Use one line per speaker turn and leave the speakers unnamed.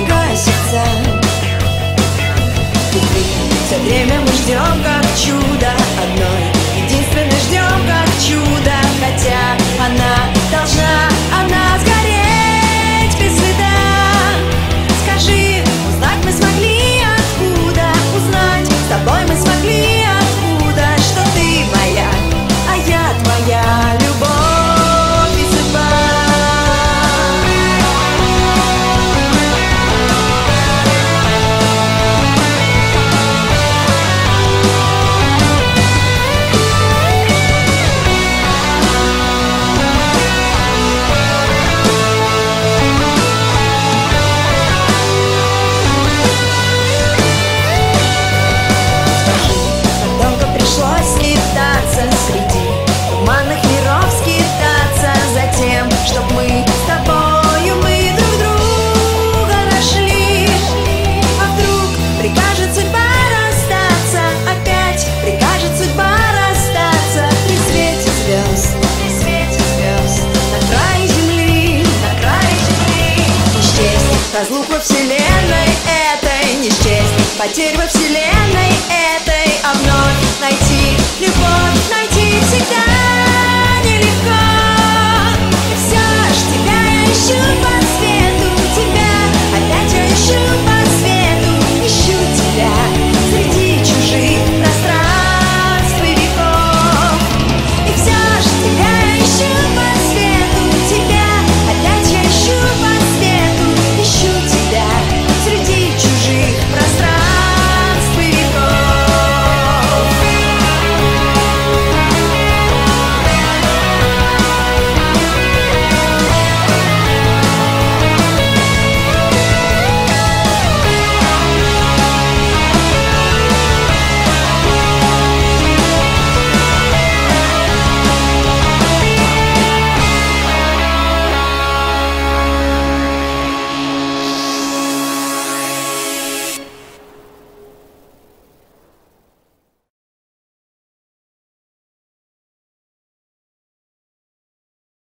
разбивая сердца. Любви все время мы ждем как чудо, одной единственной ждем как чудо. Хотя она должна, она сгореть без следа. Скажи, узнать мы смогли откуда? Узнать с тобой мы смогли откуда? Что ты моя, а я твоя, любовь и судьба. Среди туманных миров скитаться за тем, чтоб мы с тобою, мы друг друга нашли. А вдруг прикажет судьба расстаться, опять прикажет судьба расстаться. При свете звезд на крае земли, на крае земли. Не счесть разлук во вселенной этой, не счесть потерь во вселенной этой, а вновь найти любовь, найти всегда нелегко. И все ж тебя я ищу.